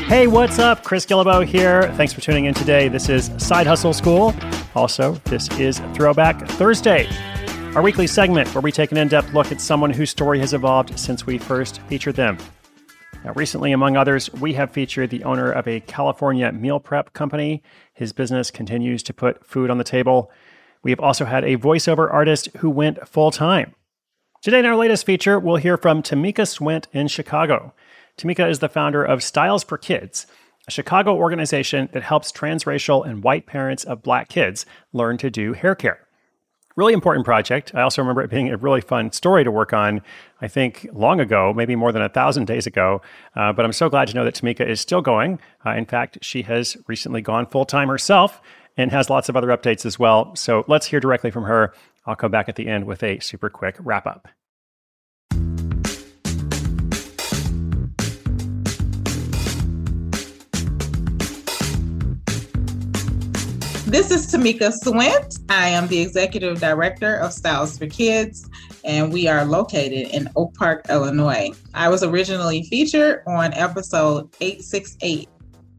Hey, what's up? Chris Guillebeau here. Thanks for tuning in today. This is Side Hustle School. Also, this is Throwback Thursday, our weekly segment where we take an in-depth look at someone whose story has evolved since we first featured them. Now, recently, among others, we have featured the owner of a California meal prep company. His business continues to put food on the table. We have also had a voiceover artist who went full-time. Today in our latest feature, we'll hear from Tamika Swint in Chicago. Tamika is the founder of Styles for Kids, a Chicago organization that helps transracial and white parents of Black kids learn to do hair care. Really important project. I also remember it being a really fun story to work on, I think long ago, maybe more than 1,000 days ago. But I'm so glad to know that Tamika is still going. In fact, she has recently gone full-time herself and has lots of other updates as well. So let's hear directly from her. I'll come back at the end with a super quick wrap-up. This is Tamika Swint. I am the Executive Director of Styles for Kids, and we are located in Oak Park, Illinois. I was originally featured on episode 868.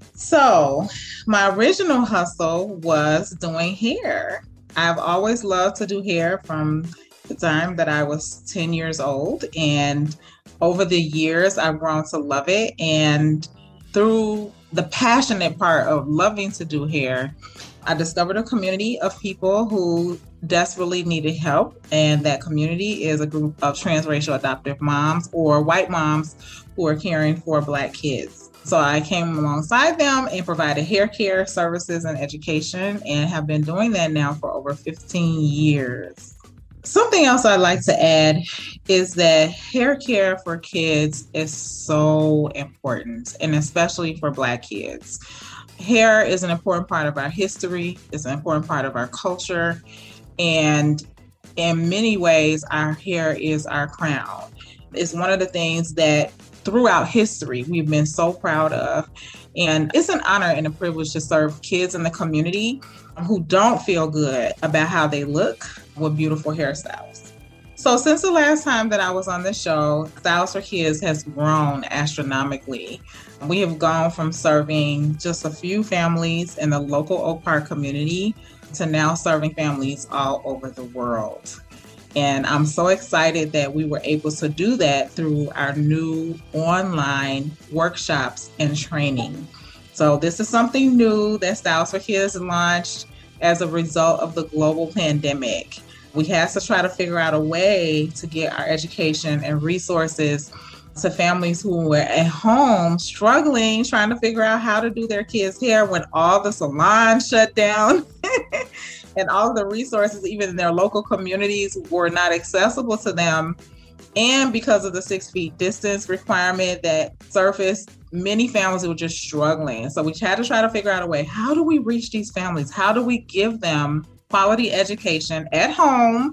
So, my original hustle was doing hair. I've always loved to do hair from the time that I was 10 years old, and over the years, I've grown to love it. And through the passionate part of loving to do hair, I discovered a community of people who desperately needed help, and that community is a group of transracial adoptive moms or white moms who are caring for Black kids. So I came alongside them and provided hair care services and education, and have been doing that now for over 15 years. Something else I'd like to add is that hair care for kids is so important, and especially for Black kids. Hair is an important part of our history. It's an important part of our culture. And in many ways, our hair is our crown. It's one of the things that throughout history, we've been so proud of. And it's an honor and a privilege to serve kids in the community who don't feel good about how they look with beautiful hairstyles. So since the last time that I was on the show, Styles for Kids has grown astronomically. We have gone from serving just a few families in the local Oak Park community to now serving families all over the world. And I'm so excited that we were able to do that through our new online workshops and training. So this is something new that Styles for Kids launched as a result of the global pandemic. We had to try to figure out a way to get our education and resources to families who were at home struggling, trying to figure out how to do their kids' hair when all the salons shut down and all the resources, even in their local communities, were not accessible to them. And because of the 6 feet distance requirement that surfaced, many families were just struggling. So we had to try to figure out a way. How do we reach these families? How do we give them quality education at home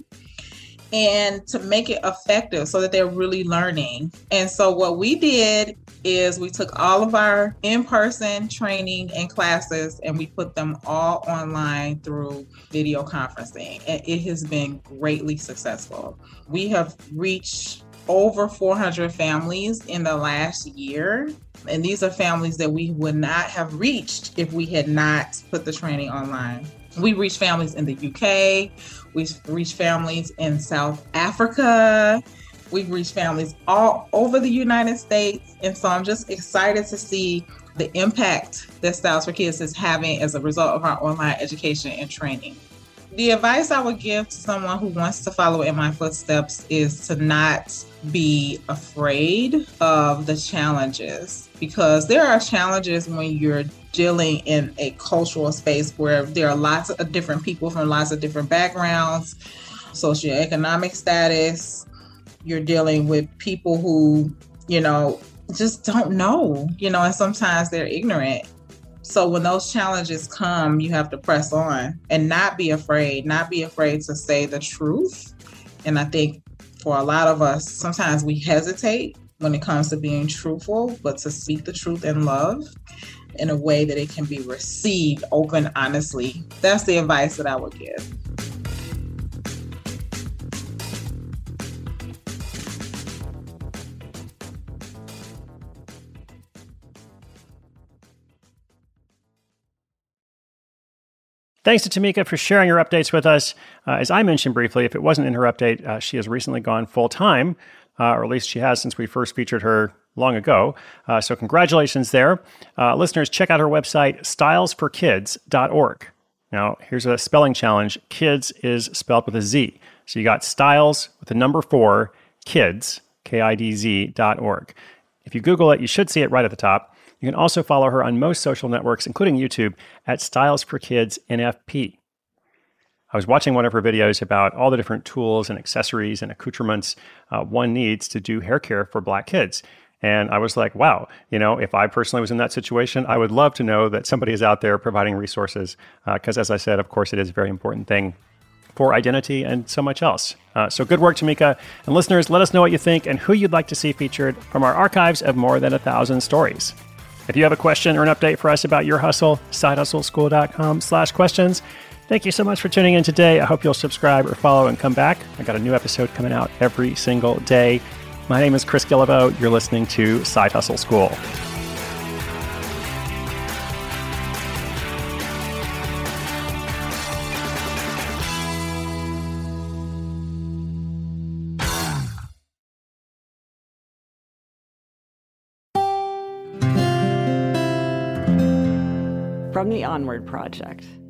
and to make it effective so that they're really learning? And so what we did is we took all of our in-person training and classes and we put them all online through video conferencing. And it has been greatly successful. We have reached over 400 families in the last year. And these are families that we would not have reached if we had not put the training online. We reach families in the UK. We've reached families in South Africa. We've reached families all over the United States. And so I'm just excited to see the impact that Styles for Kids is having as a result of our online education and training. The advice I would give to someone who wants to follow in my footsteps is to not be afraid of the challenges, because there are challenges when you're dealing in a cultural space where there are lots of different people from lots of different backgrounds, socioeconomic status. You're dealing with people who, just don't know, and sometimes they're ignorant. So when those challenges come, you have to press on and not be afraid to say the truth. And I think for a lot of us, sometimes we hesitate when it comes to being truthful, but to speak the truth in love in a way that it can be received open, honestly. That's the advice that I would give. Thanks to Tamika for sharing her updates with us. As I mentioned briefly, if it wasn't in her update, she has recently gone full-time, or at least she has since we first featured her long ago. So congratulations there. Listeners, check out her website, stylesforkids.org. Now, here's a spelling challenge. Kids is spelled with a Z. So you got styles with the number 4, kids, KIDZ.org. If you Google it, you should see it right at the top. You can also follow her on most social networks, including YouTube, at Styles for Kids NFP. I was watching one of her videos about all the different tools and accessories and accoutrements one needs to do hair care for Black kids. And I was like, wow, if I personally was in that situation, I would love to know that somebody is out there providing resources. Because as I said, of course, it is a very important thing for identity and so much else. So good work, Tamika. And listeners, let us know what you think and who you'd like to see featured from our archives of more than 1,000 stories. If you have a question or an update for us about your hustle, sidehustleschool.com/questions. Thank you so much for tuning in today. I hope you'll subscribe or follow and come back. I got a new episode coming out every single day. My name is Chris Guillebeau. You're listening to Side Hustle School. From the Onward Project.